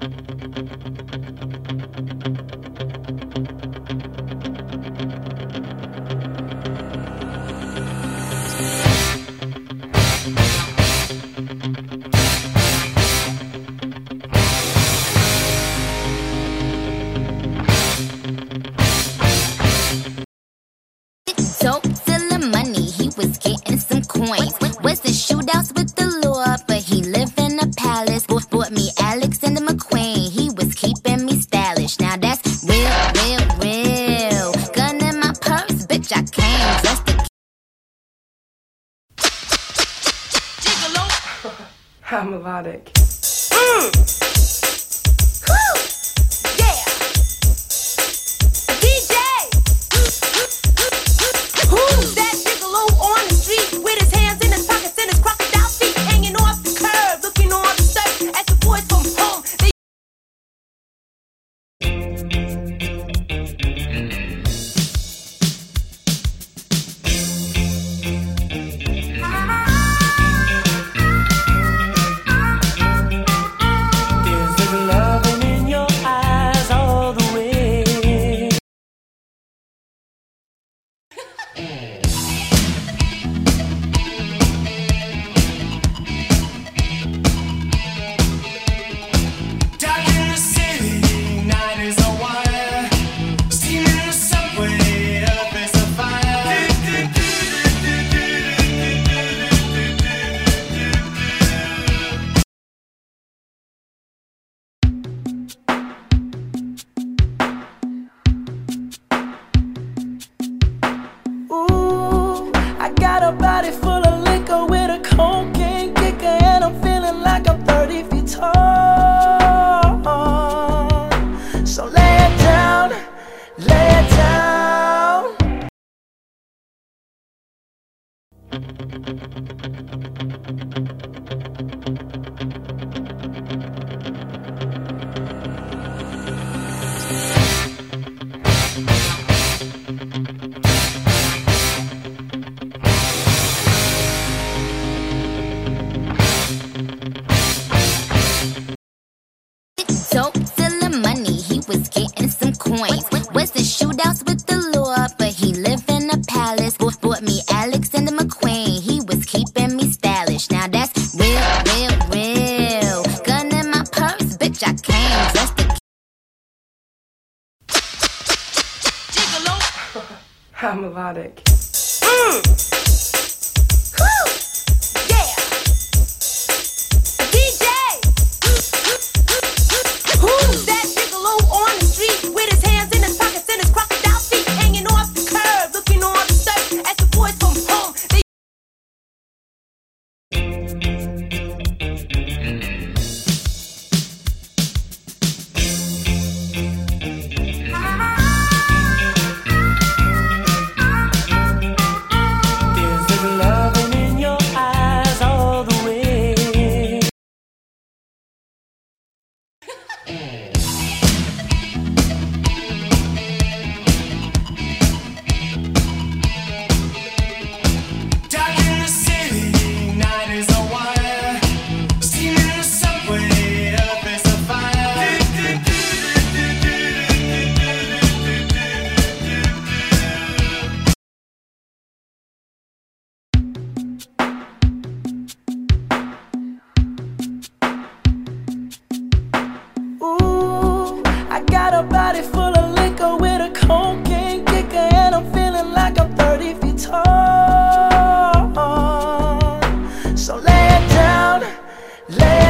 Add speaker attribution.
Speaker 1: Dope, selling money, he was getting some coins. Was the shootouts with the law, but he lived in a palace. Bought me Alexander McQueen, he was keeping me stylish. Now that's real, real, real. Gun in my purse, bitch, I came dressed to
Speaker 2: Gigolo. How melodic.
Speaker 3: Got a body full of liquor with a cocaine kicker, and I'm feeling like I'm 30 feet tall. So lay it down, lay it down.
Speaker 1: dope, selling money, he was getting some coins. Was the shootouts with the law, but he lived in a palace. Bought me Alexander McQueen, he was keeping me stylish. Now that's real, real, real. Gun in my purse, bitch, I came dressed to
Speaker 2: Gigolo. How melodic.
Speaker 3: Got a body full of liquor with a cocaine kicker, and I'm feeling like I'm 30 feet tall. So lay it down, lay